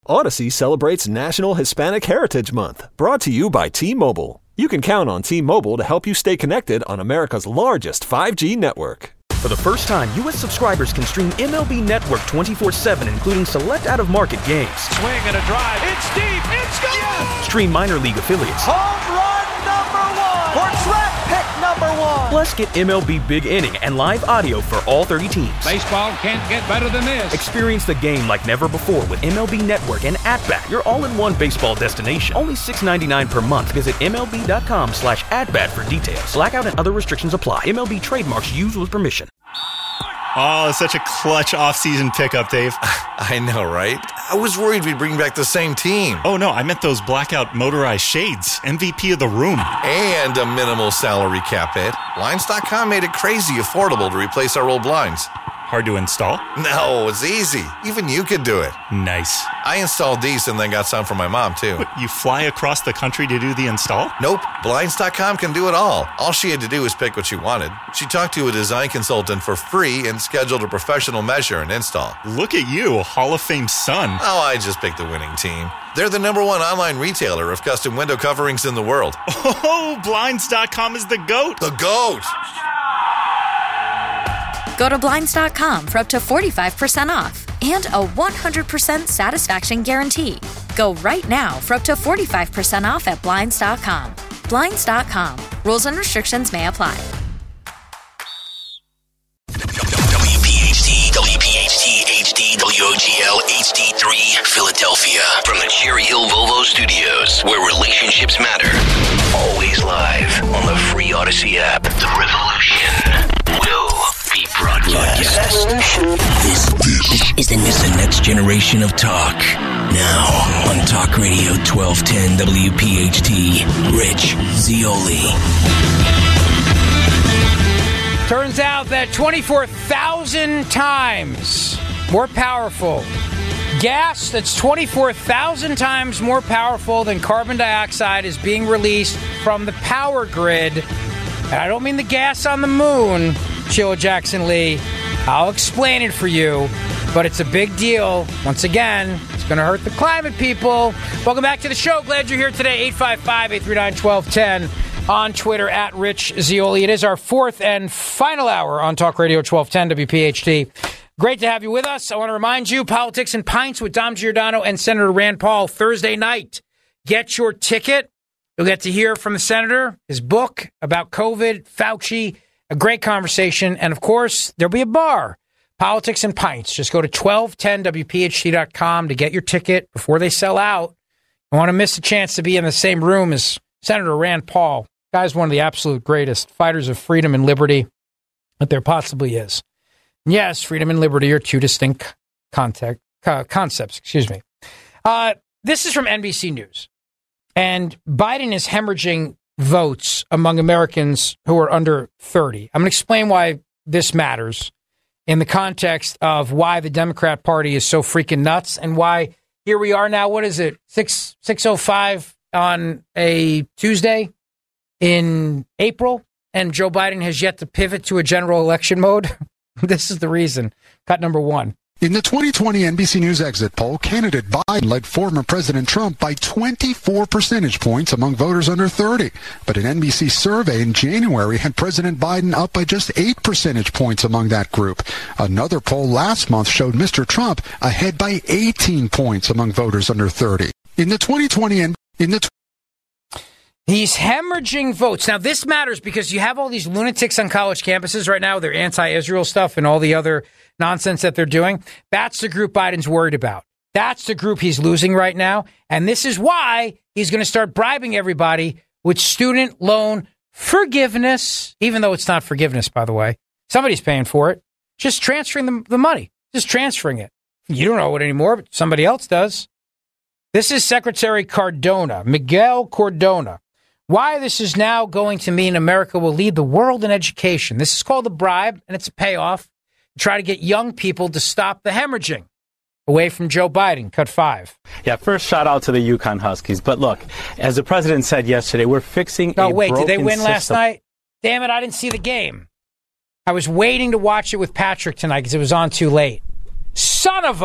Odyssey celebrates National Hispanic Heritage Month, brought to you by T-Mobile. You can count on T-Mobile to help you stay connected on America's largest 5G network. For the first time, U.S. subscribers can stream MLB Network 24/7, including select out-of-market games. Swing and a drive. It's deep. It's gone. Yes! Stream minor league affiliates. Home run number one. Or draft pick number one. Plus, get MLB Big Inning and live audio for all 30 teams. Baseball can't get better than this. Experience the game like never before with MLB Network and At-Bat, your all-in-one baseball destination. Only $6.99 per month. Visit MLB.com/at-bat for details. Blackout and other restrictions apply. MLB trademarks used with permission. Oh, such a clutch off-season pickup, Dave. I know, right? I was worried we'd bring back the same team. Oh, no, I meant those blackout motorized shades. MVP of the room. And a minimal salary cap hit. Blinds.com made it crazy affordable to replace our old blinds. Hard to install? No, it's easy. Even you could do it. Nice. I installed these and then got some for my mom, too. What, you fly across the country to do the install? Nope. Blinds.com can do it all. All she had to do was pick what she wanted. She talked to a design consultant for free and scheduled a professional measure and install. Look at you, Hall of Fame son. Oh, I just picked the winning team. They're the #1 online retailer of custom window coverings in the world. Oh, Blinds.com is the GOAT. The GOAT! Go to Blinds.com for up to 45% off and a 100% satisfaction guarantee. Go right now for up to 45% off at Blinds.com. Blinds.com. Rules and restrictions may apply. WPHT, HD, WOGL, HD3, Philadelphia. From the Cherry Hill Volvo Studios, where relationships matter. Always live on the free Odyssey app. The revolution will be broadcast. This is the next generation of talk. Now on Talk Radio 1210 WPHT, Rich Zeoli. Turns out that 24,000 times more powerful gas that's 24,000 times more powerful than carbon dioxide is being released from the power grid. And I don't mean the gas on the moon, Sheila Jackson Lee. I'll explain it for you, but it's a big deal. Once again, it's going to hurt the climate, people. Welcome back to the show. Glad you're here today. 855-839-1210 on Twitter at Rich Zeoli. It is our fourth and final hour on Talk Radio 1210 WPHT. Great to have you with us. I want to remind you, Politics and Pints with Dom Giordano and Senator Rand Paul Thursday night. Get your ticket. You'll get to hear from the senator, his book about COVID, Fauci, a great conversation. And, of course, there'll be a bar, Politics and Pints. Just go to 1210wpht.com to get your ticket before they sell out. You want to miss a chance to be in the same room as Senator Rand Paul. Guy's one of the absolute greatest fighters of freedom and liberty that there possibly is. Yes, freedom and liberty are two distinct concepts. This is from NBC News. And Biden is hemorrhaging votes among Americans who are under 30. I'm going to explain why this matters in the context of why the Democrat Party is so freaking nuts and why here we are now. What is it? 6:05 on a Tuesday in April, and Joe Biden has yet to pivot to a general election mode. This is the reason. Cut number one. In the 2020 NBC News exit poll, candidate Biden led former President Trump by 24 percentage points among voters under 30. But an NBC survey in January had President Biden up by just 8 percentage points among that group. Another poll last month showed Mr. Trump ahead by 18 points among voters under 30. He's hemorrhaging votes. Now, this matters because you have all these lunatics on college campuses right now with their anti-Israel stuff and all the other nonsense that they're doing. That's the group Biden's worried about. That's the group he's losing right now. And this is why he's going to start bribing everybody with student loan forgiveness, even though it's not forgiveness, by the way. Somebody's paying for it. Just transferring the money. Just transferring it. You don't know it anymore, but somebody else does. This is Secretary Cardona, Miguel Cardona. Why this is now going to mean America will lead the world in education. This is called a bribe, and it's a payoff. Try to get young people to stop the hemorrhaging away from Joe Biden. Cut 5. Yeah, first shout out to the UConn Huskies. But look, as the president said yesterday, we're fixing did they win last night? Damn it, I didn't see the game. I was waiting to watch it with Patrick tonight because it was on too late. Son of a...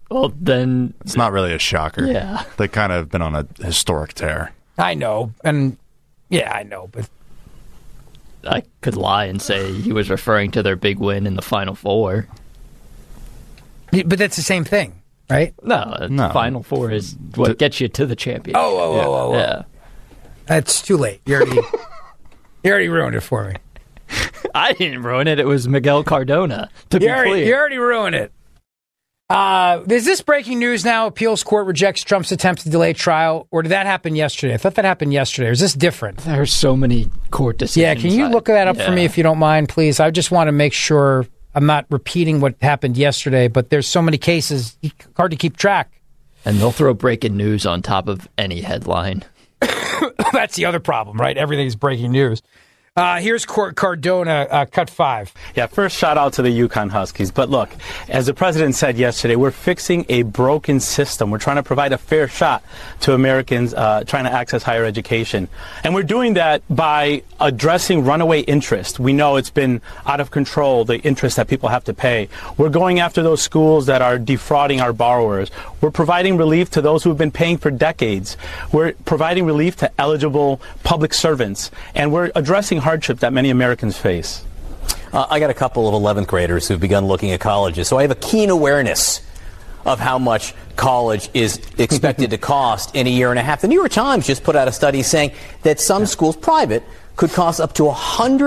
Well, then it's not really a shocker. Yeah. They kind of been on a historic tear. I know. And I know, but I could lie and say he was referring to their big win in the Final Four. But that's the same thing, right? No. Final Four is what gets you to the championship. Oh. Yeah. That's too late. You already ruined it for me. I didn't ruin it. It was Miguel Cardona, to be clear. You already ruined it. Is this breaking news now? Appeals court rejects Trump's attempt to delay trial, or did that happen yesterday? I thought that happened yesterday. Or is this different? There's so many court decisions. Yeah, can you look that up for me if you don't mind, please? I just want to make sure I'm not repeating what happened yesterday, but there's so many cases, hard to keep track. And they'll throw breaking news on top of any headline. That's the other problem, right? Everything's breaking news. Here's Cardona, cut 5. Yeah, first shout out to the UConn Huskies. But look, as the president said yesterday, we're fixing a broken system. We're trying to provide a fair shot to Americans trying to access higher education. And we're doing that by addressing runaway interest. We know it's been out of control, the interest that people have to pay. We're going after those schools that are defrauding our borrowers. We're providing relief to those who have been paying for decades. We're providing relief to eligible public servants. And we're addressing hardship that many Americans face. I got a couple of 11th graders who've begun looking at colleges, so I have a keen awareness of how much college is expected to cost in a year and a half. The New York Times just put out a study saying that some schools, private, could cost up to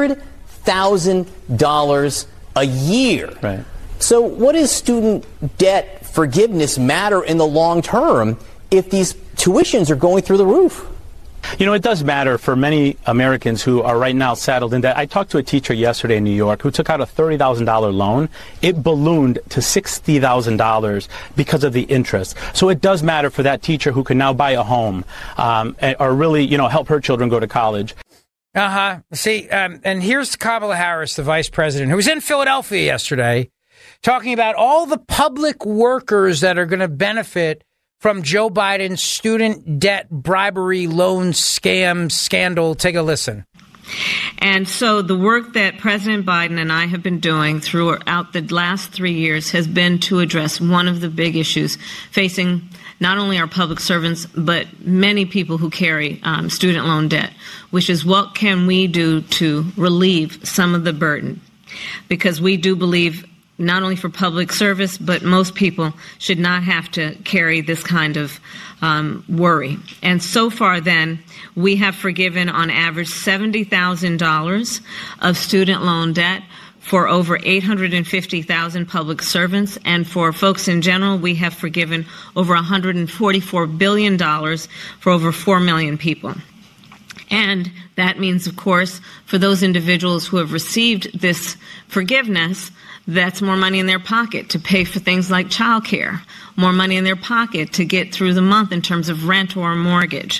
$100,000 a year. Right. So what does student debt forgiveness matter in the long term if these tuitions are going through the roof? You know, it does matter for many Americans who are right now saddled in debt. I talked to a teacher yesterday in New York who took out a $30,000 loan. It ballooned to $60,000 because of the interest. So it does matter for that teacher who can now buy a home or really, help her children go to college. See, and here's Kamala Harris, the vice president, who was in Philadelphia yesterday, talking about all the public workers that are going to benefit from Joe Biden's student debt bribery loan scam scandal. Take a listen. And so the work that President Biden and I have been doing throughout the last 3 years has been to address one of the big issues facing not only our public servants, but many people who carry student loan debt, which is what can we do to relieve some of the burden? Because we do believe not only for public service, but most people should not have to carry this kind of worry. And so far then, we have forgiven on average $70,000 of student loan debt for over 850,000 public servants. And for folks in general, we have forgiven over $144 billion for over 4 million people. And that means, of course, for those individuals who have received this forgiveness, that's more money in their pocket to pay for things like childcare, more money in their pocket to get through the month in terms of rent or mortgage.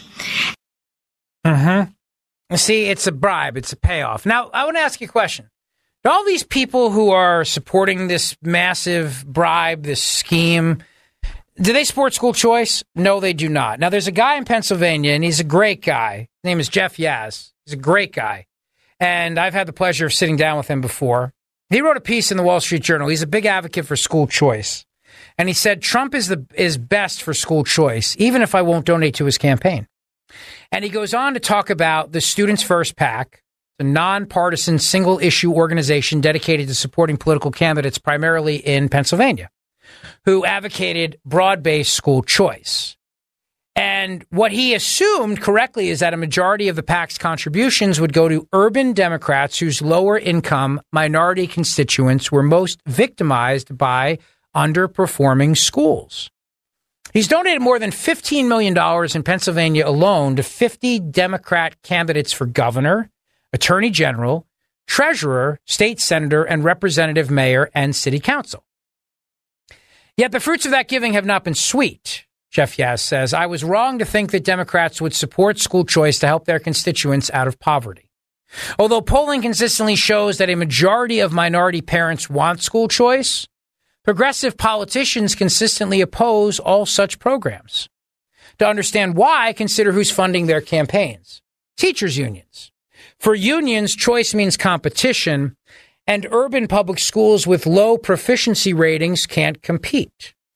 See, it's a bribe. It's a payoff. Now, I want to ask you a question. Do all these people who are supporting this massive bribe, this scheme, do they support school choice? No, they do not. Now, there's a guy in Pennsylvania, and he's a great guy. His name is Jeff Yaz. He's a great guy. And I've had the pleasure of sitting down with him before. He wrote a piece in the Wall Street Journal. He's a big advocate for school choice. And he said Trump is best for school choice, even if I won't donate to his campaign. And he goes on to talk about the Students First PAC, the nonpartisan single-issue organization dedicated to supporting political candidates primarily in Pennsylvania, who advocated broad-based school choice. And what he assumed correctly is that a majority of the PAC's contributions would go to urban Democrats whose lower-income minority constituents were most victimized by underperforming schools. He's donated more than $15 million in Pennsylvania alone to 50 Democrat candidates for governor, attorney general, treasurer, state senator, and representative mayor and city council. Yet the fruits of that giving have not been sweet. Jeff Yaz says, I was wrong to think that Democrats would support school choice to help their constituents out of poverty. Although polling consistently shows that a majority of minority parents want school choice, progressive politicians consistently oppose all such programs. To understand why, consider who's funding their campaigns. Teachers' unions. For unions, choice means competition, and urban public schools with low proficiency ratings can't compete.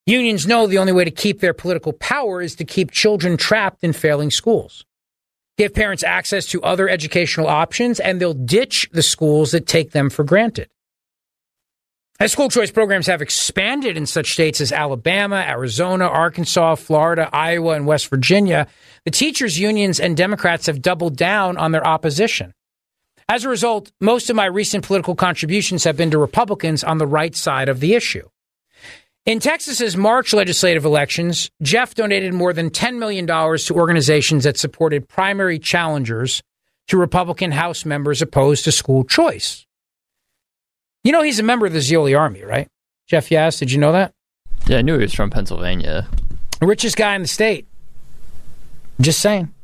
Unions know the only way to keep their political power is to keep children trapped in failing schools. Give parents access to other educational options, and they'll ditch the schools that take them for granted. As school choice programs have expanded in such states as Alabama, Arizona, Arkansas, Florida, Iowa, and West Virginia, the teachers' unions and Democrats have doubled down on their opposition. As a result, most of my recent political contributions have been to Republicans on the right side of the issue. In Texas's March legislative elections, Jeff donated more than $10 million to organizations that supported primary challengers to Republican House members opposed to school choice. You know he's a member of the Zeoli Army, right? Jeff Yass, did you know that? Yeah, I knew he was from Pennsylvania. The richest guy in the state. Just saying.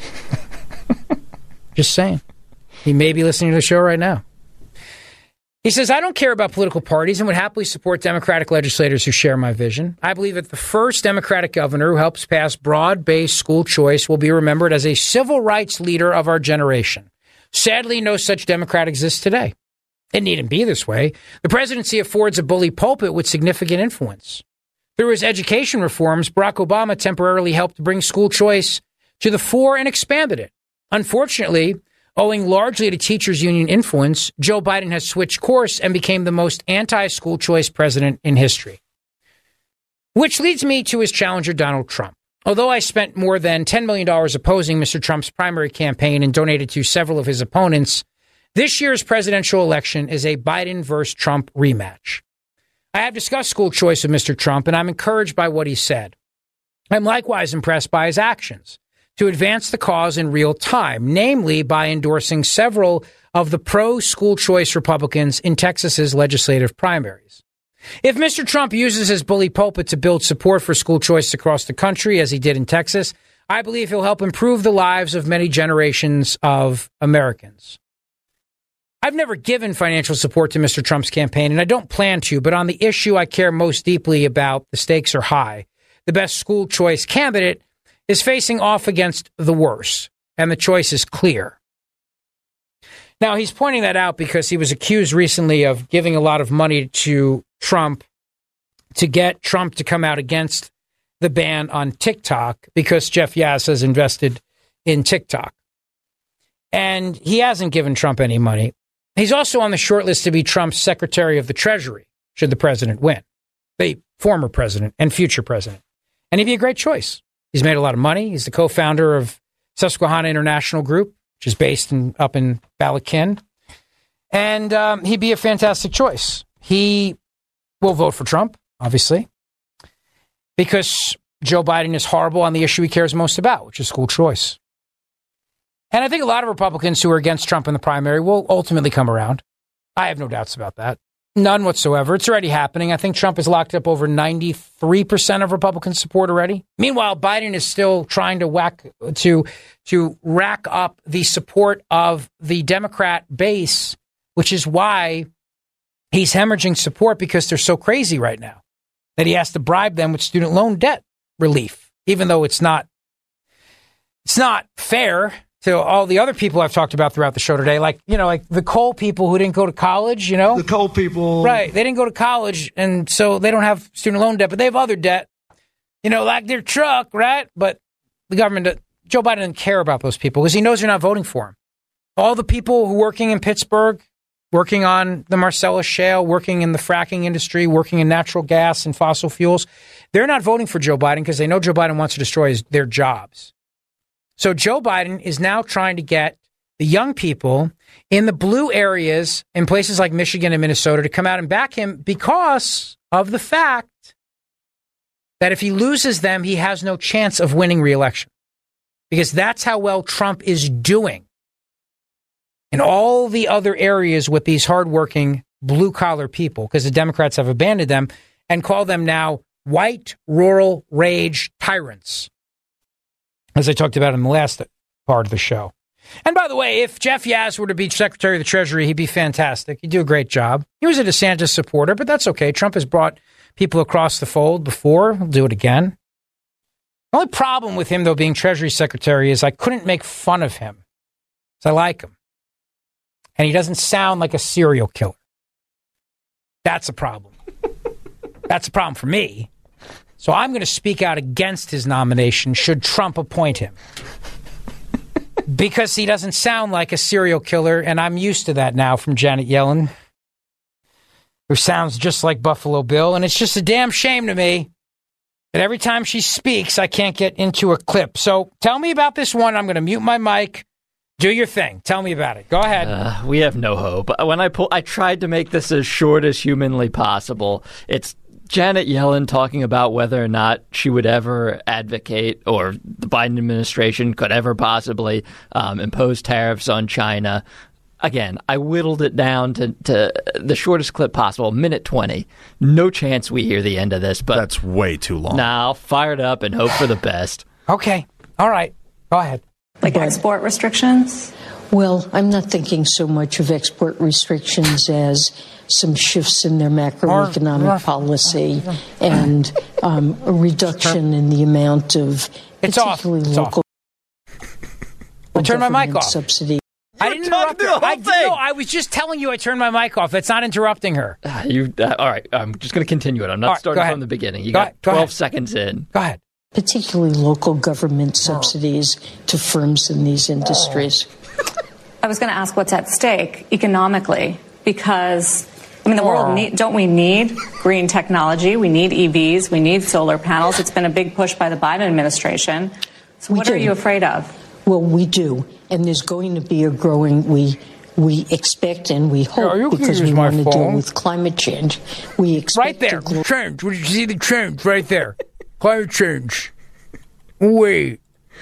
Just saying. He may be listening to the show right now. He says, I don't care about political parties and would happily support Democratic legislators who share my vision. I believe that the first Democratic governor who helps pass broad-based school choice will be remembered as a civil rights leader of our generation. Sadly, no such Democrat exists today. It needn't be this way. The presidency affords a bully pulpit with significant influence. Through his education reforms, Barack Obama temporarily helped bring school choice to the fore and expanded it. Unfortunately, owing largely to teachers' union influence, Joe Biden has switched course and became the most anti-school choice president in history. Which leads me to his challenger, Donald Trump. Although I spent more than $10 million opposing Mr. Trump's primary campaign and donated to several of his opponents, this year's presidential election is a Biden versus Trump rematch. I have discussed school choice with Mr. Trump, and I'm encouraged by what he said. I'm likewise impressed by his actions to advance the cause in real time, namely by endorsing several of the pro-school choice Republicans in Texas's legislative primaries. If Mr. Trump uses his bully pulpit to build support for school choice across the country, as he did in Texas, I believe he'll help improve the lives of many generations of Americans. I've never given financial support to Mr. Trump's campaign, and I don't plan to, but on the issue I care most deeply about, the stakes are high. The best school choice candidate is facing off against the worst, and the choice is clear. Now, he's pointing that out because he was accused recently of giving a lot of money to Trump to get Trump to come out against the ban on TikTok because Jeff Yass has invested in TikTok. And he hasn't given Trump any money. He's also on the short list to be Trump's Secretary of the Treasury, should the president win, the former president and future president. And he'd be a great choice. He's made a lot of money. He's the co-founder of Susquehanna International Group, which is based up in Balakin. And he'd be a fantastic choice. He will vote for Trump, obviously, because Joe Biden is horrible on the issue he cares most about, which is school choice. And I think a lot of Republicans who are against Trump in the primary will ultimately come around. I have no doubts about that. None whatsoever. It's already happening. I think Trump has locked up over 93% of Republican support already. Meanwhile, Biden is still trying to rack up the support of the Democrat base, which is why he's hemorrhaging support, because they're so crazy right now that he has to bribe them with student loan debt relief, even though it's not fair to all the other people I've talked about throughout the show today, like the coal people who didn't go to college, The coal people. Right. They didn't go to college, and so they don't have student loan debt, but they have other debt, like their truck, right? But the government, Joe Biden doesn't care about those people because he knows you're not voting for him. All the people who are working in Pittsburgh, working on the Marcellus Shale, working in the fracking industry, working in natural gas and fossil fuels, they're not voting for Joe Biden because they know Joe Biden wants to destroy their jobs. So Joe Biden is now trying to get the young people in the blue areas in places like Michigan and Minnesota to come out and back him because of the fact that if he loses them, he has no chance of winning re-election, because that's how well Trump is doing in all the other areas with these hardworking blue-collar people, because the Democrats have abandoned them and call them now white rural rage tyrants, as I talked about in the last part of the show. And by the way, if Jeff Yass were to be Secretary of the Treasury, he'd be fantastic. He'd do a great job. He was a DeSantis supporter, but that's okay. Trump has brought people across the fold before. He'll do it again. The only problem with him, though, being Treasury Secretary is I couldn't make fun of him, because I like him. And he doesn't sound like a serial killer. That's a problem. That's a problem for me. So I'm going to speak out against his nomination should Trump appoint him. Because he doesn't sound like a serial killer, and I'm used to that now from Janet Yellen, who sounds just like Buffalo Bill, and it's just a damn shame to me that every time she speaks, I can't get into a clip. So tell me about this one. I'm going to mute my mic. Do your thing. Tell me about it. Go ahead. We have no hope. When I tried to make this as short as humanly possible. It's Janet Yellen talking about whether or not she would ever advocate, or the Biden administration could ever possibly impose tariffs on China. Again, I whittled it down to the shortest clip possible, minute 20. No chance we hear the end of this. But that's way too long. Now, fire it up and hope for the best. Okay. All right. Go ahead. Like export restrictions? Well, I'm not thinking so much of export restrictions as some shifts in their macroeconomic policy and a reduction in the amount of particularly local I turned my mic off. Subsidy. I didn't interrupt her. I was just telling you I turned my mic off. That's not interrupting her. All right. I'm just going to continue it. I'm not starting from the beginning. You got 12 seconds in. Go ahead. Particularly local government subsidies to firms in these industries. I was going to ask what's at stake economically, because the world don't we need green technology? We need EVs. We need solar panels. It's been a big push by the Biden administration. So what are you afraid of? Well, we do. And there's going to be a growing, we expect and we hope, because we want to deal with climate change. We expect right there. Change. Did you see the change right there? Climate change. Wait.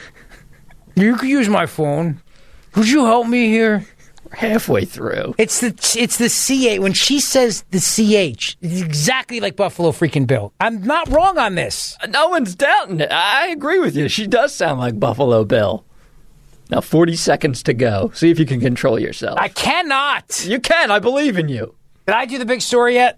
You can use my phone. Could you help me here? We're halfway through. It's the CH. When she says the CH, it's exactly like Buffalo freaking Bill. I'm not wrong on this. No one's doubting it. I agree with you. She does sound like Buffalo Bill. Now 40 seconds to go. See if you can control yourself. I cannot. You can. I believe in you. Did I do the big story yet?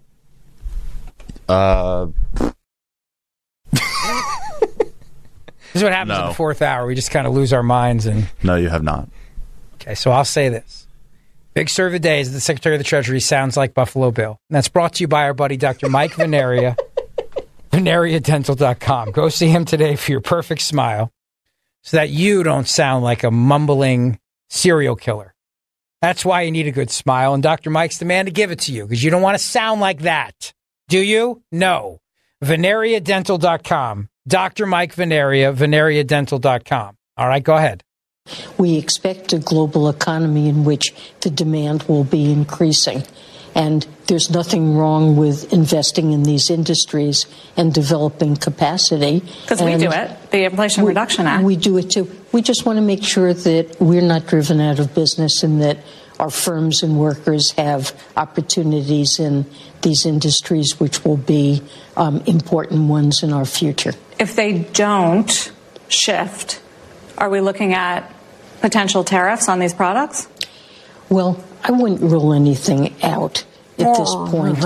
This is what happens in the fourth hour. We just kind of lose our minds. No, you have not. Okay, so I'll say this. Big story of the day is that the Secretary of the Treasury sounds like Buffalo Bill. And that's brought to you by our buddy, Dr. Mike Veneria, VeneriaDental.com. Go see him today for your perfect smile so that you don't sound like a mumbling serial killer. That's why you need a good smile, and Dr. Mike's the man to give it to you, because you don't want to sound like that. Do you? No. VeneriaDental.com. Dr. Mike Veneria, VeneriaDental.com. All right, go ahead. We expect a global economy in which the demand will be increasing. And there's nothing wrong with investing in these industries and developing capacity. Because we do it, the Inflation Reduction Act. We do it too. We just want to make sure that we're not driven out of business and that our firms and workers have opportunities in these industries, which will be important ones in our future. If they don't shift, are we looking at potential tariffs on these products? Well, I wouldn't rule anything out at this point.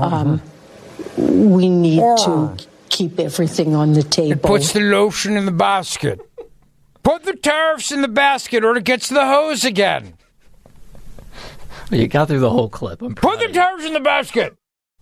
We need to keep everything on the table. It puts the lotion in the basket. Put the tariffs in the basket or it gets to the hose again. You got through the whole clip. Put the tariffs in the basket.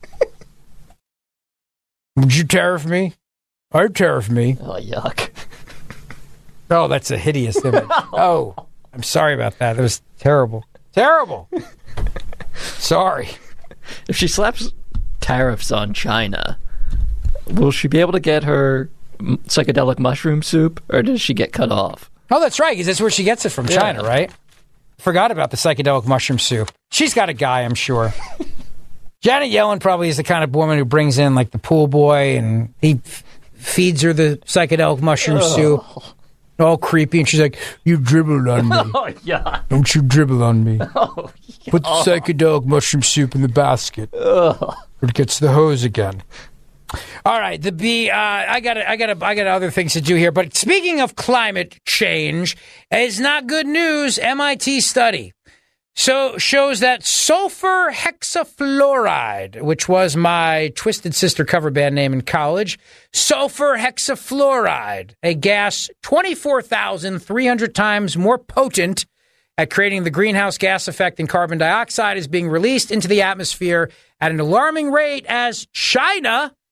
Would you tariff me? I'd tariff me. Oh, yuck. Oh, that's a hideous image. Oh, I'm sorry about that. It was terrible. Terrible. Sorry. If she slaps tariffs on China, will she be able to get her psychedelic mushroom soup, or does she get cut off? Oh, that's right, because that's where she gets it from, China, right? Forgot about the psychedelic mushroom soup. She's got a guy, I'm sure. Janet Yellen probably is the kind of woman who brings in, like, the pool boy, and he feeds her the psychedelic mushroom soup. All creepy, and she's like, "You dribbled on me. Oh, yeah. Don't you dribble on me. Oh, yeah. Put the psychedelic mushroom soup in the basket. Or it gets the hose again." All right, I got other things to do here. But speaking of climate change, it's not good news. MIT study shows that sulfur hexafluoride, which was my Twisted Sister cover band name in college, sulfur hexafluoride, a gas 24,300 times more potent at creating the greenhouse gas effect than carbon dioxide, is being released into the atmosphere at an alarming rate as China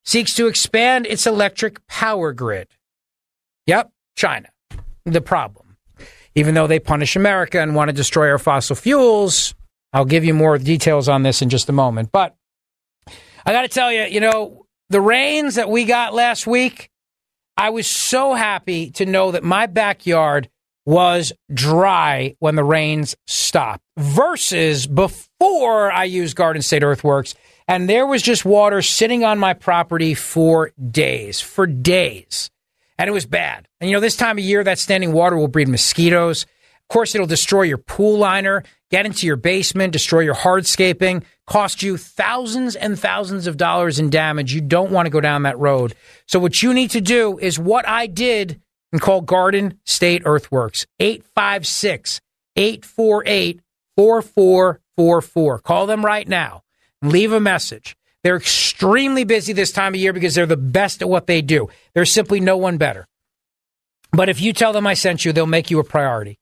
seeks to expand its electric power grid. Yep, China, the problem. Even though they punish America and want to destroy our fossil fuels, I'll give you more details on this in just a moment. But I got to tell you, the rains that we got last week, I was so happy to know that my backyard was dry when the rains stopped versus before I used Garden State Earthworks. And there was just water sitting on my property for days. And it was bad. And, this time of year, that standing water will breed mosquitoes. Of course, it'll destroy your pool liner, get into your basement, destroy your hardscaping, cost you thousands and thousands of dollars in damage. You don't want to go down that road. So what you need to do is what I did and call Garden State Earthworks, 856-848-4444. Call them right now and leave a message. They're extremely busy this time of year because they're the best at what they do. There's simply no one better. But if you tell them I sent you, they'll make you a priority.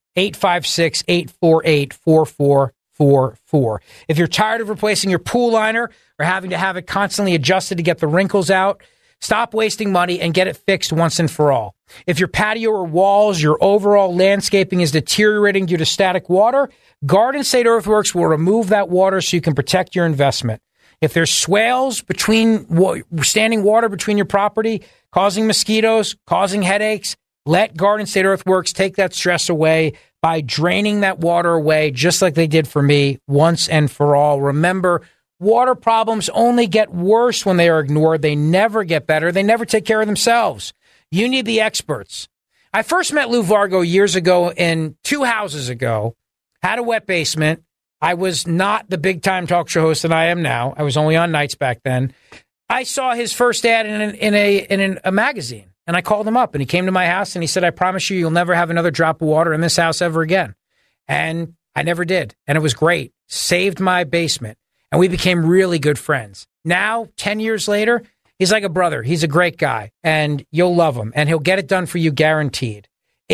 856-848-4444. If you're tired of replacing your pool liner or having to have it constantly adjusted to get the wrinkles out, stop wasting money and get it fixed once and for all. If your patio or walls, your overall landscaping is deteriorating due to static water, Garden State Earthworks will remove that water so you can protect your investment. If there's swales standing water between your property, causing mosquitoes, causing headaches, let Garden State Earthworks take that stress away by draining that water away, just like they did for me once and for all. Remember, water problems only get worse when they are ignored. They never get better. They never take care of themselves. You need the experts. I first met Lou Vargo years ago in 2 houses ago, had a wet basement. I was not the big-time talk show host that I am now. I was only on nights back then. I saw his first ad in a magazine, and I called him up, and he came to my house, and he said, I promise you, you'll never have another drop of water in this house ever again. And I never did, and it was great. Saved my basement, and we became really good friends. Now, 10 years later, he's like a brother. He's a great guy, and you'll love him, and he'll get it done for you guaranteed.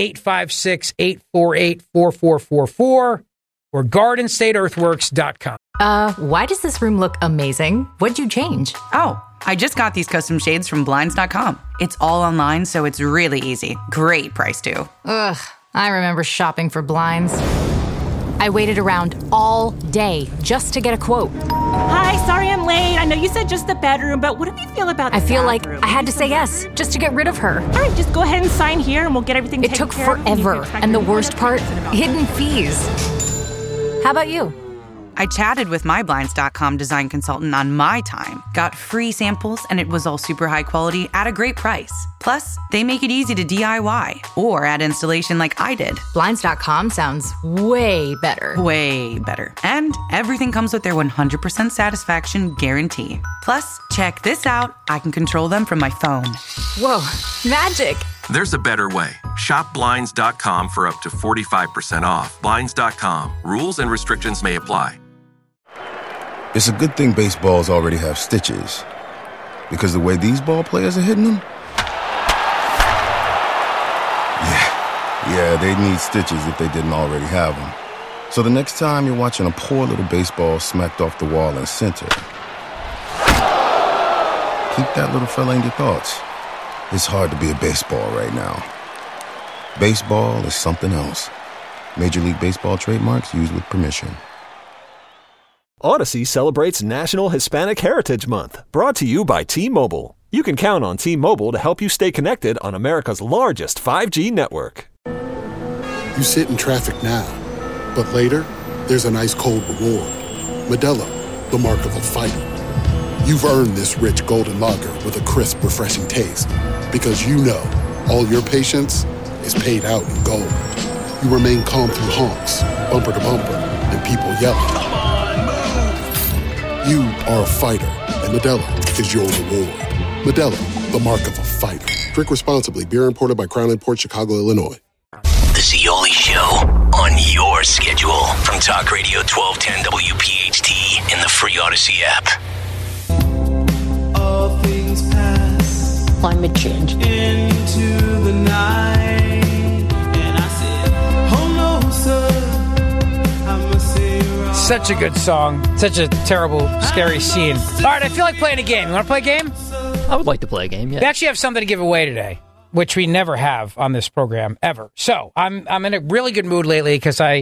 856-848-4444 or GardenStateEarthworks.com. Why does this room look amazing? What'd you change? Oh, I just got these custom shades from Blinds.com. It's all online, so it's really easy. Great price, too. Ugh, I remember shopping for blinds. I waited around all day just to get a quote. Hi, sorry I'm late. I know you said just the bedroom, but what do you feel about the I feel bathroom? like I had to say yes just to get rid of her. All right, just go ahead and sign here and we'll get everything taken care of. It took forever, and the worst part, hidden fees. How about you? I chatted with my Blinds.com design consultant on my time, got free samples, and it was all super high quality at a great price. Plus, they make it easy to DIY or add installation like I did. Blinds.com sounds way better. Way better. And everything comes with their 100% satisfaction guarantee. Plus, check this out. I can control them from my phone. Whoa, magic. There's a better way. Shop Blinds.com for up to 45% off. Blinds.com. Rules and restrictions may apply. It's a good thing baseballs already have stitches. Because the way these ball players are hitting them? Yeah, they'd need stitches if they didn't already have them. So the next time you're watching a poor little baseball smacked off the wall in center, keep that little fella in your thoughts. It's hard to be a baseball right now. Baseball is something else. Major League Baseball trademarks used with permission. Odyssey celebrates National Hispanic Heritage Month, brought to you by T-Mobile. You can count on T-Mobile to help you stay connected on America's largest 5G network. You sit in traffic now, but later, there's an ice-cold reward. Modelo, the mark of a fighter. You've earned this rich golden lager with a crisp, refreshing taste. Because you know, all your patience is paid out in gold. You remain calm through honks, bumper to bumper, and people yelling. You are a fighter, and Modelo is your reward. Modelo, the mark of a fighter. Drink responsibly. Beer imported by Crown Imports, Chicago, Illinois. The Zeoli Show on your schedule from Talk Radio 1210 WPHT and the free Odyssey app. All things pass. Climate change. Into the night. And I said, oh no, sir. I must say you're Such a good song. Such a terrible, scary scene. All right, I feel like playing a game. You want to play a game? I would like to play a game, yeah. We actually have something to give away today, which we never have on this program, ever. So I'm in a really good mood lately because I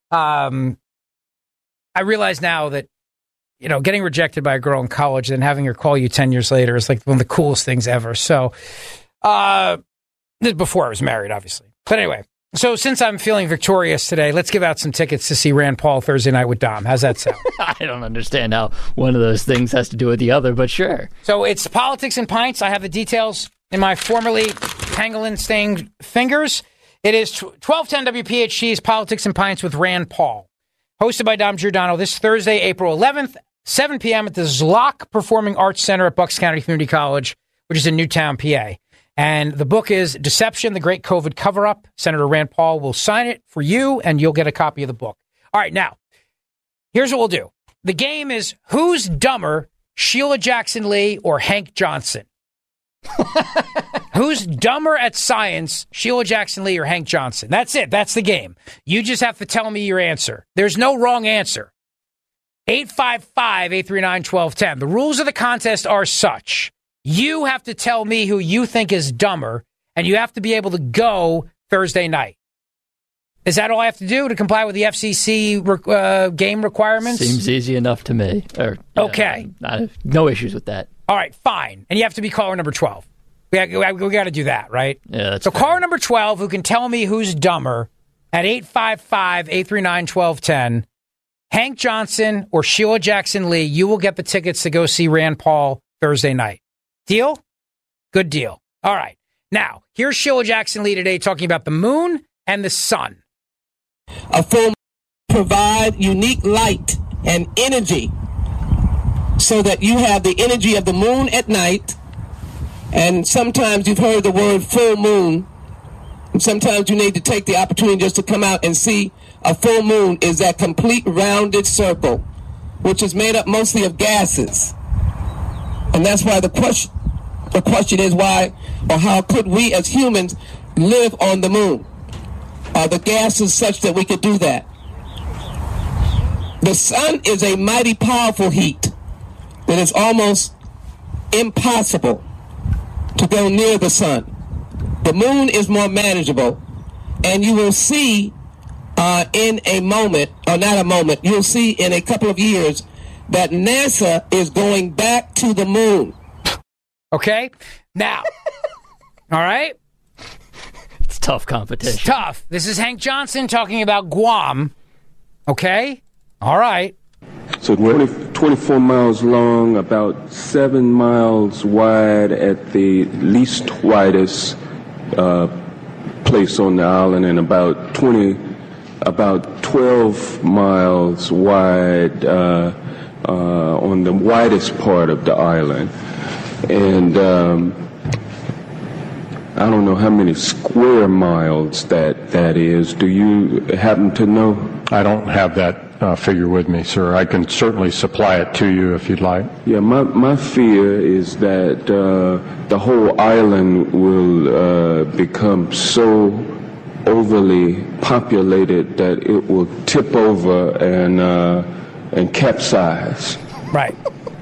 realize now that, getting rejected by a girl in college and having her call you 10 years later is like one of the coolest things ever. So, before I was married, obviously. But anyway, so since I'm feeling victorious today, let's give out some tickets to see Rand Paul Thursday night with Dom. How's that sound? I don't understand how one of those things has to do with the other, but sure. So it's Politics and Pints. I have the details in my formerly pangolin-stained fingers. It is 1210 WPHT's Politics and Pints with Rand Paul. Hosted by Dom Giordano this Thursday, April 11th, 7 p.m. at the Zlock Performing Arts Center at Bucks County Community College, which is in Newtown, PA. And the book is Deception, the Great COVID Cover-Up. Senator Rand Paul will sign it for you, and you'll get a copy of the book. All right, now, here's what we'll do. The game is who's dumber, Sheila Jackson Lee or Hank Johnson? Who's dumber at science, Sheila Jackson Lee or Hank Johnson? That's it. That's the game. You just have to tell me your answer. There's no wrong answer. 855-839-1210. The rules of the contest are such. You have to tell me who you think is dumber, and you have to be able to go Thursday night. Is that all I have to do to comply with the FCC game requirements? Seems easy enough to me. Okay. No issues with that. All right, fine. And you have to be caller number 12. We got to do that, right? Yeah, that's so fair. caller number 12 who can tell me who's dumber at 855-839-1210, Hank Johnson or Sheila Jackson Lee, you will get the tickets to go see Rand Paul Thursday night. Deal? Good deal. All right. Now, here's Sheila Jackson Lee today talking about the moon and the sun. A full provide unique light and energy so that you have the energy of the moon at night. And sometimes you've heard the word full moon. And sometimes you need to take the opportunity just to come out and see a full moon is that complete rounded circle, which is made up mostly of gases. And that's why the question is why or how could we as humans live on the moon? Are the gases such that we could do that? The sun is a mighty powerful heat that is almost impossible to go near the sun. The moon is more manageable, and you will see in a moment, or not a moment, you'll see in a couple of years that NASA is going back to the moon. Okay? Now, all right? It's tough competition. It's tough. This is Hank Johnson talking about Guam. Okay? All right. So 24 miles long, about 7 miles wide at the least widest place on the island, and about 12 miles wide on the widest part of the island. And I don't know how many square miles that is. Do you happen to know? I don't have that figure with me, sir. I can certainly supply it to you if you'd like. Yeah, my fear is that the whole island will become so overly populated that it will tip over and capsize. Right.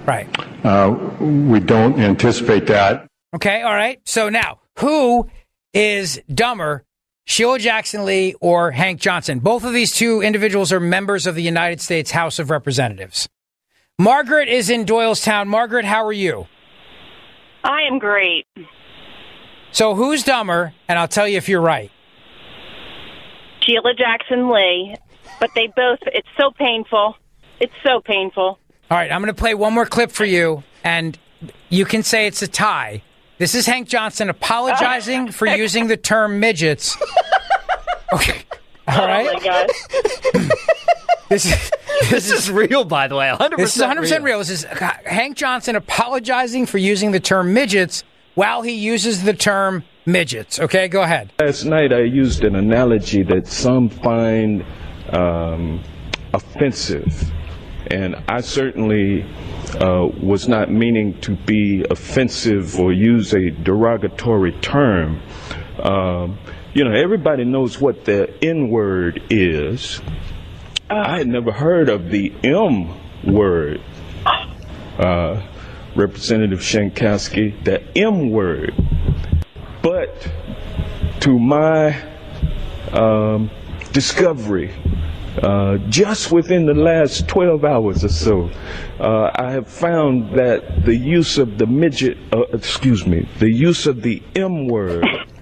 We don't anticipate that. Okay, all right. So now, who is dumber, Sheila Jackson Lee or Hank Johnson? Both of these two individuals are members of the United States House of Representatives. Margaret is in Doylestown. Margaret, how are you? I am great. So who's dumber? And I'll tell you if you're right. Sheila Jackson Lee. But they both, it's so painful. It's so painful. All right, I'm going to play one more clip for you, and you can say it's a tie. This is Hank Johnson apologizing for using the term midgets. Okay. All right. Oh, my God. This is real, by the way. 100% This is 100% real. This is Hank Johnson apologizing for using the term midgets while he uses the term midgets. Okay, go ahead. Last night I used an analogy that some find offensive. And I certainly was not meaning to be offensive or use a derogatory term. Everybody knows what the N-word is. I had never heard of the M word. Representative Shankowski, the M word. But to my discovery, just within the last 12 hours or so, I have found that the use of the use of the M word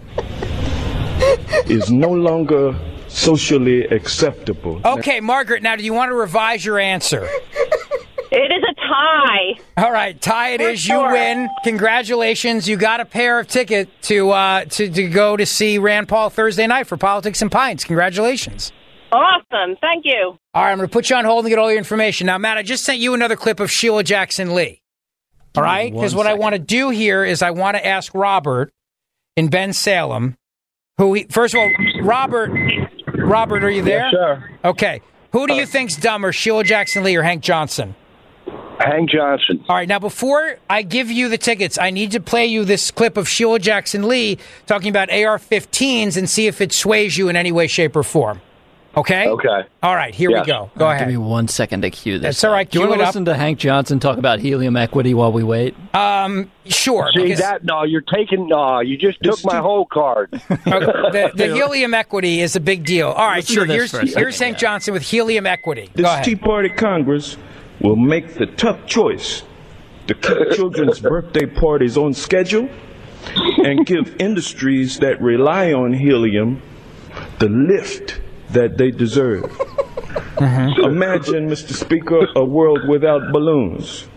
is no longer socially acceptable. Okay, Margaret, now do you want to revise your answer? It is a tie. All right, tie it is. You win. Congratulations. You got a pair of tickets to go to see Rand Paul Thursday night for Politics and Pints. Congratulations. Awesome. Thank you. All right, I'm going to put you on hold and get all your information. Now, Matt, I just sent you another clip of Sheila Jackson Lee. All right? Because what I want to do here is I want to ask Robert in Bensalem, first of all, Robert, are you there? Yes, sir. Okay. Who do you think's dumber, Sheila Jackson Lee or Hank Johnson? Hank Johnson. All right. Now, before I give you the tickets, I need to play you this clip of Sheila Jackson Lee talking about AR-15s and see if it sways you in any way, shape, or form. Okay? Okay. All right. Here we go. Go ahead. Give me 1 second to cue this. That's all right. Do you Cue want it to up. listen to Hank Johnson talk about helium equity while we wait? Sure. See that? No, you're taking. No, you just took my whole card. The helium equity is a big deal. All right, Listen to sure. this for a second, Here's Hank Johnson with helium equity. Go This ahead. Tea Party Congress will make the tough choice to keep children's birthday parties on schedule and give industries that rely on helium the lift that they deserve. Imagine, Mr. Speaker, a world without balloons.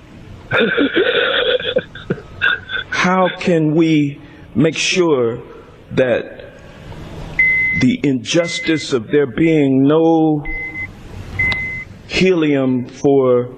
How can we make sure that the injustice of there being no helium for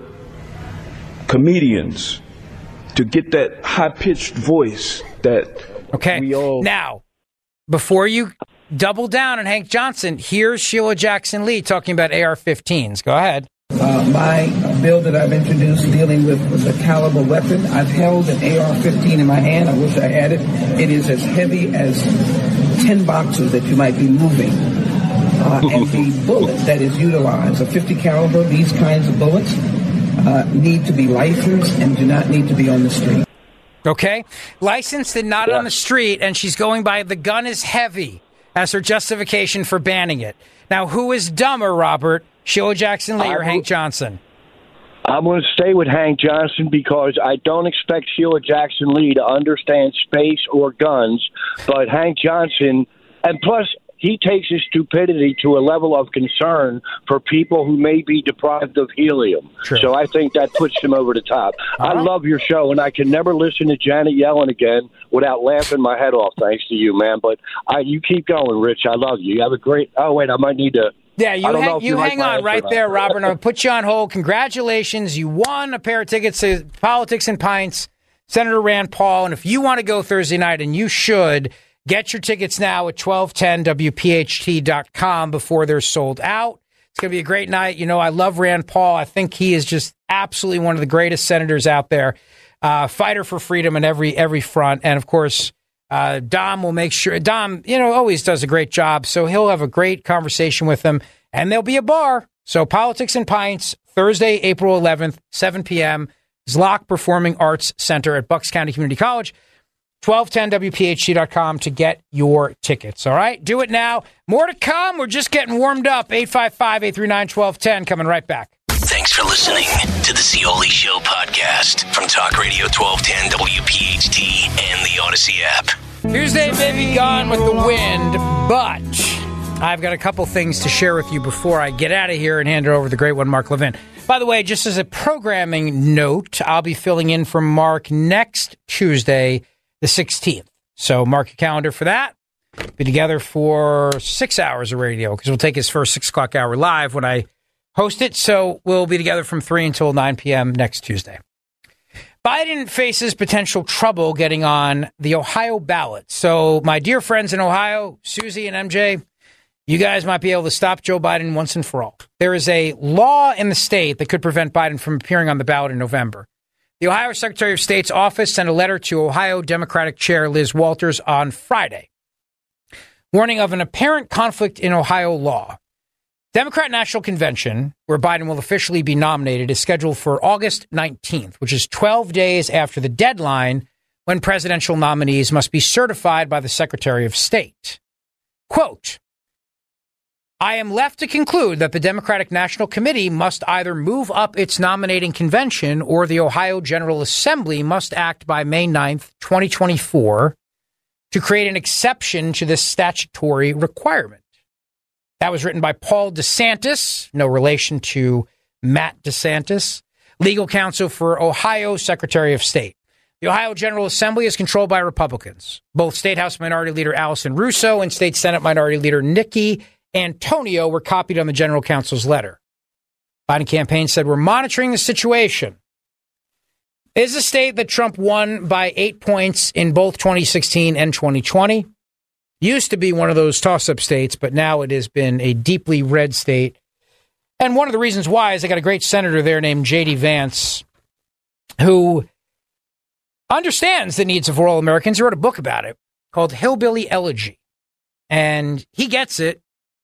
comedians to get that high-pitched voice that we all... Now, before you double down on Hank Johnson, here's Sheila Jackson Lee talking about AR-15s. Go ahead. My bill that I've introduced dealing with the caliber weapon, I've held an AR-15 in my hand. I wish I had it. It is as heavy as 10 boxes that you might be moving. And the bullet that is utilized, a 50 caliber, these kinds of bullets need to be licensed and do not need to be on the street. Okay? Licensed and not on the street, and she's going by the gun is heavy as her justification for banning it. Now, who is dumber, Robert? Sheila Jackson Lee or Hank Johnson? I'm going to stay with Hank Johnson because I don't expect Sheila Jackson Lee to understand space or guns, but Hank Johnson, and plus he takes his stupidity to a level of concern for people who may be deprived of helium. True. So I think that puts him over the top. I love your show, and I can never listen to Janet Yellen again without laughing my head off, thanks to you, man. But you keep going, Rich. I love you. You have a great... Oh, wait, I might need to... Yeah, you like hang on right there, Robert. I'm going to put you on hold. Congratulations. You won a pair of tickets to Politics and Pints, Senator Rand Paul. And if you want to go Thursday night, and you should, get your tickets now at 1210WPHT.com before they're sold out. It's going to be a great night. You know, I love Rand Paul. I think he is just absolutely one of the greatest senators out there. Fighter for freedom in every front. And, of course, Dom will make sure. Dom, always does a great job. So he'll have a great conversation with them. And there'll be a bar. So Politics and Pints, Thursday, April 11th, 7 p.m., Zlock Performing Arts Center at Bucks County Community College. 1210WPHT.com to get your tickets. All right? Do it now. More to come. We're just getting warmed up. 855-839-1210. Coming right back. Thanks for listening to the Scioli Show podcast from Talk Radio 1210 WPHT and the Odyssey app. Tuesday, baby, gone with the wind, but I've got a couple things to share with you before I get out of here and hand it over to the great one, Mark Levin. By the way, just as a programming note, I'll be filling in for Mark next Tuesday, the 16th. So mark your calendar for that. Be together for 6 hours of radio because we'll take his first 6 o'clock hour live when I host it. So we'll be together from 3 until 9 p.m. next Tuesday. Biden faces potential trouble getting on the Ohio ballot. So my dear friends in Ohio, Susie and MJ, you guys might be able to stop Joe Biden once and for all. There is a law in the state that could prevent Biden from appearing on the ballot in November. The Ohio Secretary of State's office sent a letter to Ohio Democratic Chair Liz Walters on Friday, warning of an apparent conflict in Ohio law. Democrat National Convention, where Biden will officially be nominated, is scheduled for August 19th, which is 12 days after the deadline when presidential nominees must be certified by the Secretary of State. Quote, I am left to conclude that the Democratic National Committee must either move up its nominating convention or the Ohio General Assembly must act by May 9th, 2024, to create an exception to this statutory requirement. That was written by Paul DeSantis, no relation to Matt DeSantis, legal counsel for Ohio Secretary of State. The Ohio General Assembly is controlled by Republicans. Both State House Minority Leader Allison Russo and State Senate Minority Leader Nikki Antonio were copied on the general counsel's letter. Biden campaign said, we're monitoring the situation. It is a state that Trump won by 8 points in both 2016 and 2020. Used to be one of those toss-up states, but now it has been a deeply red state. And one of the reasons why is they got a great senator there named J.D. Vance, who understands the needs of rural Americans. He wrote a book about it called Hillbilly Elegy. And he gets it.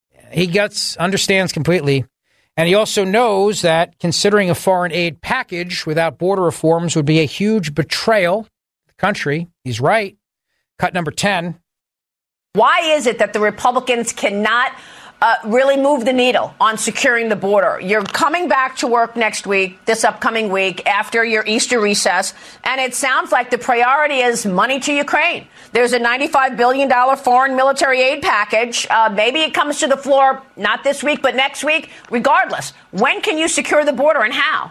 Understands completely. And he also knows that considering a foreign aid package without border reforms would be a huge betrayal of the country. He's right. Cut number 10. Why is it that the Republicans cannot really move the needle on securing the border? You're coming back to work next week, this upcoming week, after your Easter recess, and it sounds like the priority is money to Ukraine. There's a $95 billion foreign military aid package. Maybe it comes to the floor, not this week, but next week. Regardless, when can you secure the border and how?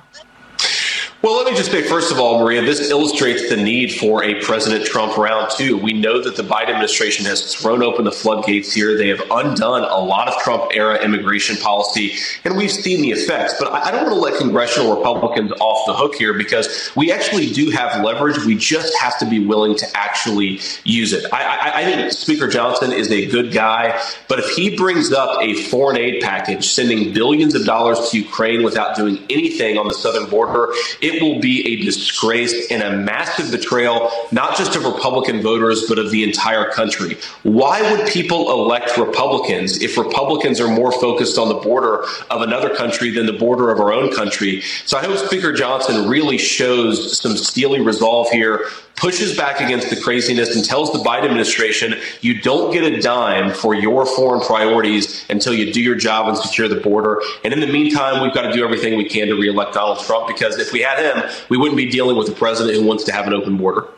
Well, let me just say, first of all, Maria, this illustrates the need for a President Trump round two. We know that the Biden administration has thrown open the floodgates here. They have undone a lot of Trump-era immigration policy, and we've seen the effects. But I don't want to let congressional Republicans off the hook here because we actually do have leverage. We just have to be willing to actually use it. I think Speaker Johnson is a good guy, but if he brings up a foreign aid package, sending billions of dollars to Ukraine without doing anything on the southern border, it will be a disgrace and a massive betrayal, not just of Republican voters, but of the entire country. Why would people elect Republicans if Republicans are more focused on the border of another country than the border of our own country? So I hope Speaker Johnson really shows some steely resolve here, pushes back against the craziness and tells the Biden administration, you don't get a dime for your foreign priorities until you do your job and secure the border. And in the meantime, we've got to do everything we can to reelect Donald Trump, because if we had him, we wouldn't be dealing with a president who wants to have an open border.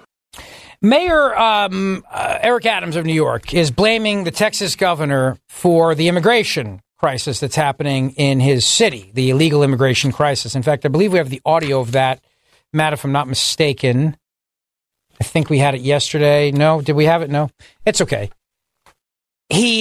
Mayor Eric Adams of New York is blaming the Texas governor for the immigration crisis that's happening in his city, the illegal immigration crisis. In fact, I believe we have the audio of that, Matt, if I'm not mistaken. I think we had it yesterday. No, did we have it? No, it's okay. He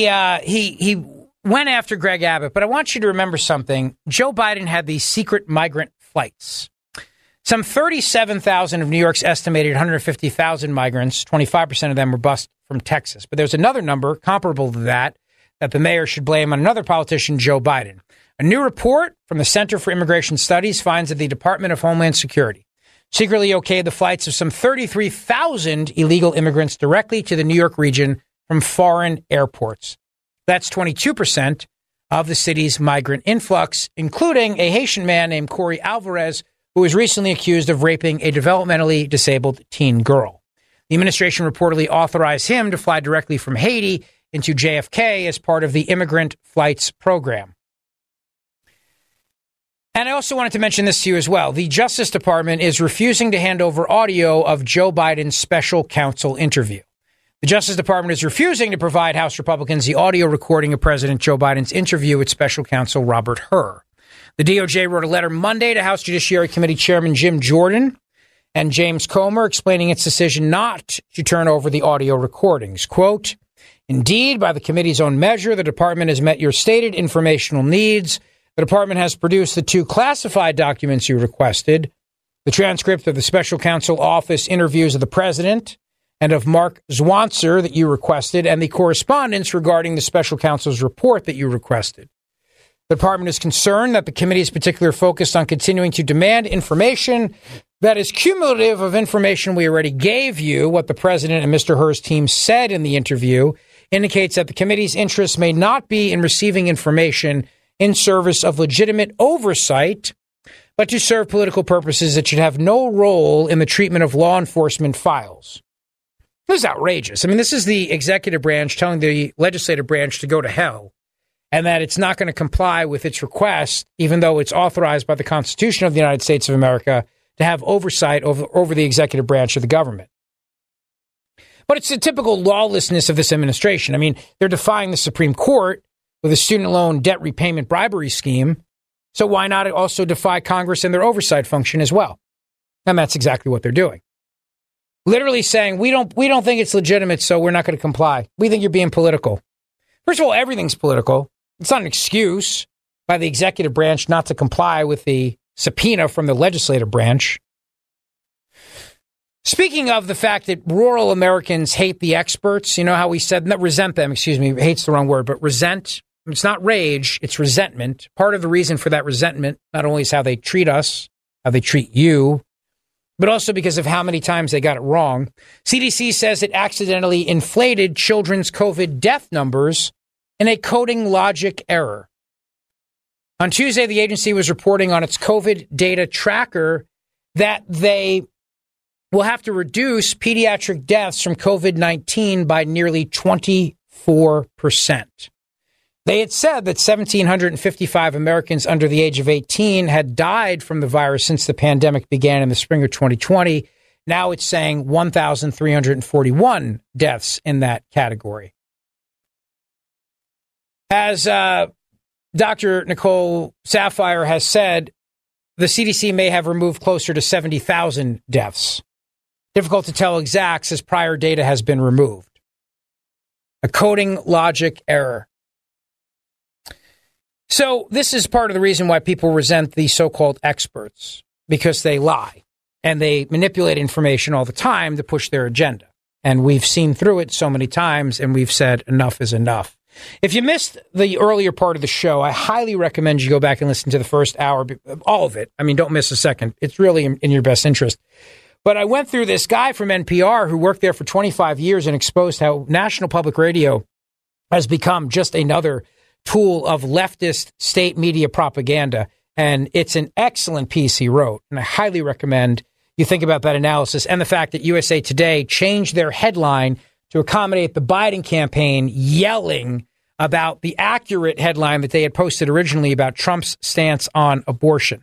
went after Greg Abbott, but I want you to remember something. Joe Biden had these secret migrant flights. Some 37,000 of New York's estimated 150,000 migrants, 25% of them were bused from Texas. But there's another number comparable to that the mayor should blame on another politician, Joe Biden. A new report from the Center for Immigration Studies finds that the Department of Homeland Security secretly okayed the flights of some 33,000 illegal immigrants directly to the New York region from foreign airports. That's 22% of the city's migrant influx, including a Haitian man named Corey Alvarez, who was recently accused of raping a developmentally disabled teen girl. The administration reportedly authorized him to fly directly from Haiti into JFK as part of the Immigrant Flights Program. And I also wanted to mention this to you as well. The Justice Department is refusing to hand over audio of Joe Biden's special counsel interview. The Justice Department is refusing to provide House Republicans the audio recording of President Joe Biden's interview with special counsel Robert Hur. The DOJ wrote a letter Monday to House Judiciary Committee Chairman Jim Jordan and James Comer explaining its decision not to turn over the audio recordings. Quote, indeed, by the committee's own measure, the department has met your stated informational needs. The department has produced the 2 classified documents you requested, the transcript of the special counsel office interviews of the president and of Mark Zwanser that you requested, and the correspondence regarding the special counsel's report that you requested. The department is concerned that the committee is particularly focused on continuing to demand information that is cumulative of information we already gave you. What the president and Mr. Hur's team said in the interview indicates that the committee's interest may not be in receiving information in service of legitimate oversight, but to serve political purposes that should have no role in the treatment of law enforcement files. This is outrageous. I mean, this is the executive branch telling the legislative branch to go to hell, and that it's not going to comply with its request, even though it's authorized by the Constitution of the United States of America to have oversight over the executive branch of the government. But it's the typical lawlessness of this administration. I mean, they're defying the Supreme Court with a student loan debt repayment bribery scheme. So why not also defy Congress and their oversight function as well? And that's exactly what they're doing. Literally saying, we don't think it's legitimate, so we're not going to comply. We think you're being political. First of all, everything's political. It's not an excuse by the executive branch not to comply with the subpoena from the legislative branch. Speaking of the fact that rural Americans hate the experts, you know how we said, resent them, hate's the wrong word, but resent. It's not rage, it's resentment. Part of the reason for that resentment, not only is how they treat us, how they treat you, but also because of how many times they got it wrong. CDC says it accidentally inflated children's COVID death numbers in a coding logic error. On Tuesday, the agency was reporting on its COVID data tracker that they will have to reduce pediatric deaths from COVID-19 by nearly 24%. They had said that 1,755 Americans under the age of 18 had died from the virus since the pandemic began in the spring of 2020. Now it's saying 1,341 deaths in that category. As Dr. Nicole Saphier has said, the CDC may have removed closer to 70,000 deaths. Difficult to tell exacts as prior data has been removed. A coding logic error. So this is part of the reason why people resent the so-called experts, because they lie and they manipulate information all the time to push their agenda. And we've seen through it so many times, and we've said enough is enough. If you missed the earlier part of the show, I highly recommend you go back and listen to the first hour, all of it. I mean, don't miss a second. It's really in your best interest. But I went through this guy from NPR who worked there for 25 years and exposed how National Public Radio has become just another tool of leftist state media propaganda. And it's an excellent piece he wrote. And I highly recommend you think about that analysis and the fact that USA Today changed their headline to accommodate the Biden campaign yelling about the accurate headline that they had posted originally about Trump's stance on abortion.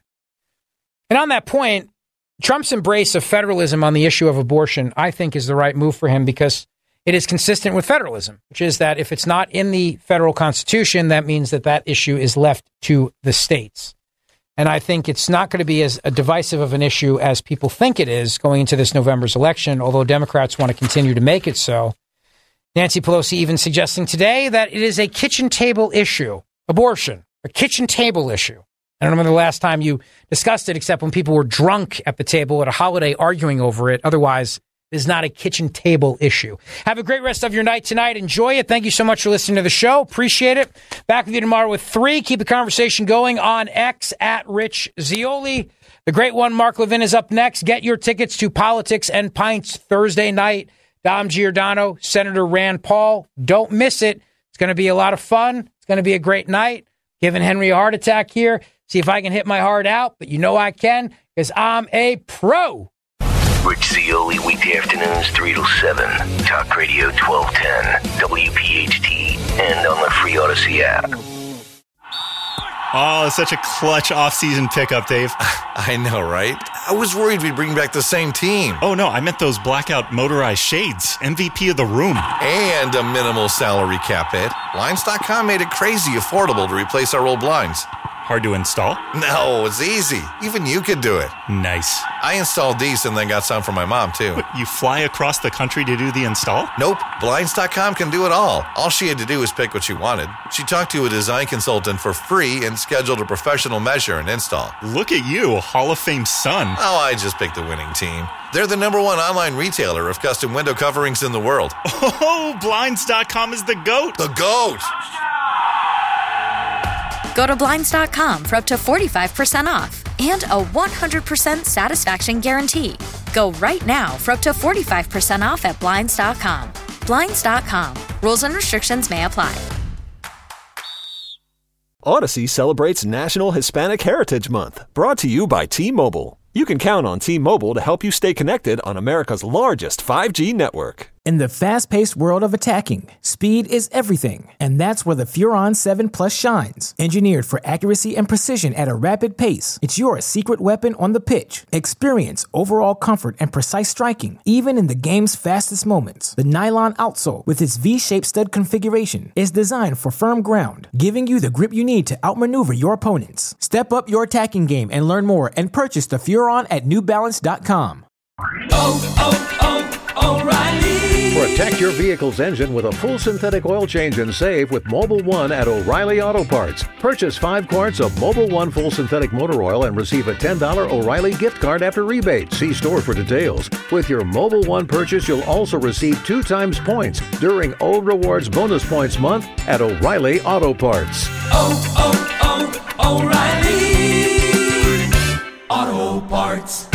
And on that point, Trump's embrace of federalism on the issue of abortion, I think, is the right move for him because it is consistent with federalism, which is that if it's not in the federal constitution, that means that that issue is left to the states. And I think it's not going to be as divisive of an issue as people think it is going into this November's election, although Democrats want to continue to make it so. Nancy Pelosi even suggesting today that it is a kitchen table issue, abortion, a kitchen table issue. I don't remember the last time you discussed it, except when people were drunk at the table at a holiday arguing over it. Otherwise, it is not a kitchen table issue. Have a great rest of your night tonight. Enjoy it. Thank you so much for listening to the show. Appreciate it. Back with you tomorrow with 3. Keep the conversation going on X at Rich Zeoli. The great one, Mark Levin, is up next. Get your tickets to Politics and Pints Thursday night. Dom Giordano, Senator Rand Paul. Don't miss it. It's going to be a lot of fun. It's going to be a great night. Giving Henry a heart attack here. See if I can hit my heart out, but you know I can because I'm a pro. Rich Zeoli, weekday afternoons 3 to 7. Talk Radio 1210, WPHT, and on the free Odyssey app. Oh, such a clutch off-season pickup, Dave. I know, right? I was worried we'd bring back the same team. Oh, no, I meant those blackout motorized shades. MVP of the room. And a minimal salary cap hit. Blinds.com made it crazy affordable to replace our old blinds. Hard to install? No, it's easy. Even you could do it. Nice. I installed these and then got some for my mom, too. But you fly across the country to do the install? Nope. Blinds.com can do it all. All she had to do was pick what she wanted. She talked to a design consultant for free and scheduled a professional measure and install. Look at you, Hall of Fame son. Oh, I just picked the winning team. They're the #1 online retailer of custom window coverings in the world. Oh, Blinds.com is the GOAT. The GOAT! Go to Blinds.com for up to 45% off and a 100% satisfaction guarantee. Go right now for up to 45% off at Blinds.com. Blinds.com. Rules and restrictions may apply. Odyssey celebrates National Hispanic Heritage Month, brought to you by T-Mobile. You can count on T-Mobile to help you stay connected on America's largest 5G network. In the fast-paced world of attacking, speed is everything, and that's where the Furon 7 Plus shines. Engineered for accuracy and precision at a rapid pace, it's your secret weapon on the pitch. Experience overall comfort and precise striking, even in the game's fastest moments. The nylon outsole, with its V-shaped stud configuration, is designed for firm ground, giving you the grip you need to outmaneuver your opponents. Step up your attacking game and learn more and purchase the Furon at NewBalance.com. O'Reilly. Protect your vehicle's engine with a full synthetic oil change and save with Mobil 1 at O'Reilly Auto Parts. Purchase 5 quarts of Mobil 1 full synthetic motor oil and receive a $10 O'Reilly gift card after rebate. See store for details. With your Mobil 1 purchase, you'll also receive 2 times points during Old Rewards Bonus Points Month at O'Reilly Auto Parts. O'Reilly Auto Parts.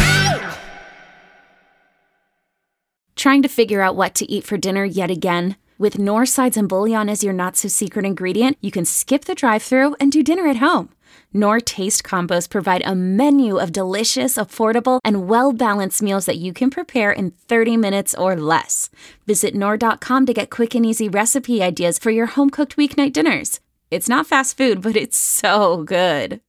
Trying to figure out what to eat for dinner yet again? With Knorr sides and bouillon as your not-so-secret ingredient, you can skip the drive-thru and do dinner at home. Knorr Taste Combos provide a menu of delicious, affordable, and well-balanced meals that you can prepare in 30 minutes or less. Visit Knorr.com to get quick and easy recipe ideas for your home-cooked weeknight dinners. It's not fast food, but it's so good.